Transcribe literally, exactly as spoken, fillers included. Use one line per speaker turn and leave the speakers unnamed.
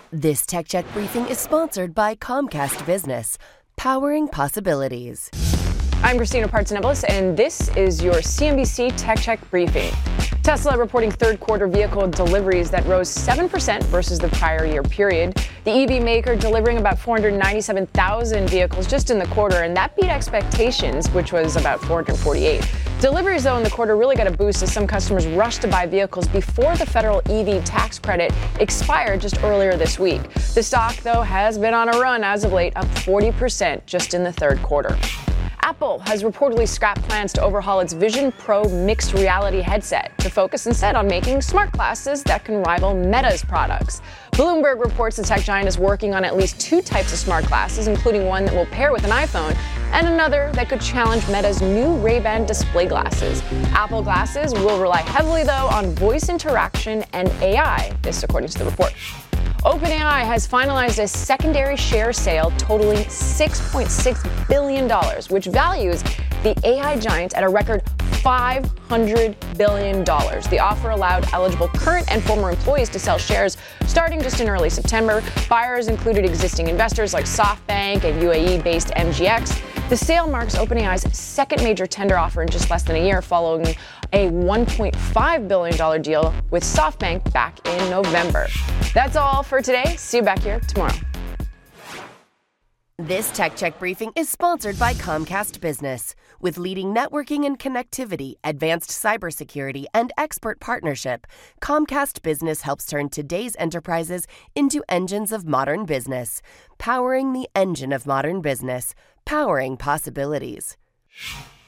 This Tech Check briefing is sponsored by Comcast Business, powering possibilities.
I'm Christina Partsinevelos, and this is your C N B C Tech Check briefing. Tesla reporting third quarter vehicle deliveries that rose seven percent versus the prior year period. The E V maker delivering about four hundred ninety-seven thousand vehicles just in the quarter, and that beat expectations, which was about four hundred forty-eight. Deliveries, though, in the quarter really got a boost as some customers rushed to buy vehicles before the federal E V tax credit expired just earlier this week. The stock, though, has been on a run as of late, up forty percent just in the third quarter. Apple has reportedly scrapped plans to overhaul its Vision Pro mixed reality headset to focus instead on making smart glasses that can rival Meta's products. Bloomberg reports the tech giant is working on at least two types of smart glasses, including one that will pair with an iPhone and another that could challenge Meta's new Ray-Ban display glasses. Apple glasses will rely heavily, though, on voice interaction and A I, this according to the report. OpenAI has finalized a secondary share sale totaling six point six billion dollars, which values the A I giant at a record five hundred billion dollars. The offer allowed eligible current and former employees to sell shares starting just in early September. Buyers included existing investors like SoftBank and U A E-based M G X. The sale marks OpenAI's second major tender offer in just less than a year, following a one point five billion dollars deal with SoftBank back in November. That's all for today. See you back here tomorrow.
This Tech Check briefing is sponsored by Comcast Business. With leading networking and connectivity, advanced cybersecurity, and expert partnership, Comcast Business helps turn today's enterprises into engines of modern business. Powering the engine of modern business. Powering possibilities.